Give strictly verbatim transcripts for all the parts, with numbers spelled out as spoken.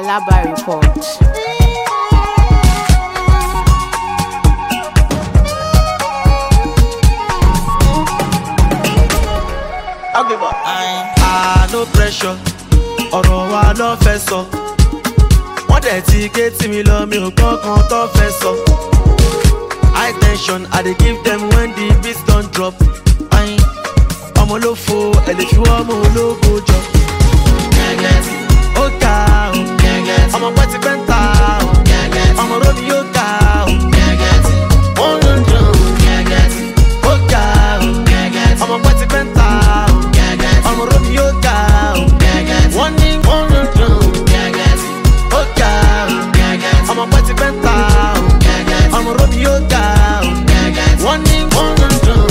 Alaba Report. Ah, no pressure, ọ̀rọ̀ wa ló fẹ́ sọ. Wọ́n dẹ̀ ti gé tí mi lọ, mi ò gbọ́ kan tó fẹ́ sọ. High tension, I dey give them when the beats don drop. Ọmọ ló fo, ẹ lè fi wọ́n mú ológo jọ. Ó ga o, ọmọ pẹ́ ti pẹ́ ń ta o, ọmọ rómi yóò ga o. Wọ́n ló ń dùn, ó ga o, ọmọ pẹ́ ti pẹ́ ń ta o. ọmọ rómi yóò ga o. Wọ́n ní wọ́n ló dùn. Ó ga o. ọmọ pẹ́ ti pẹ́ ń ta o. ọmọ rómi yóò ga o. Wọ́n ní wọ́n ló dùn.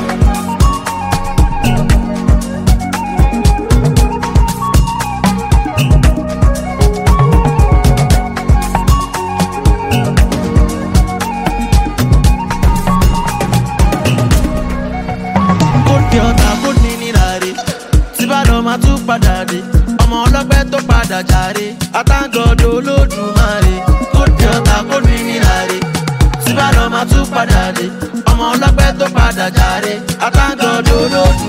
Kó di ọ̀tá kó ní nírare. Máa tún padà dé ọmọ ọlọ́gbẹ́ tó padà jàre àtàgọ́dọ̀ olódùmarè kó di ọ̀tá kó ní níláre síbàdàn máa tún padà dé ọmọ ọlọ́gbẹ́ tó padà jàre àtàgọ́dọ̀ olódùmarè.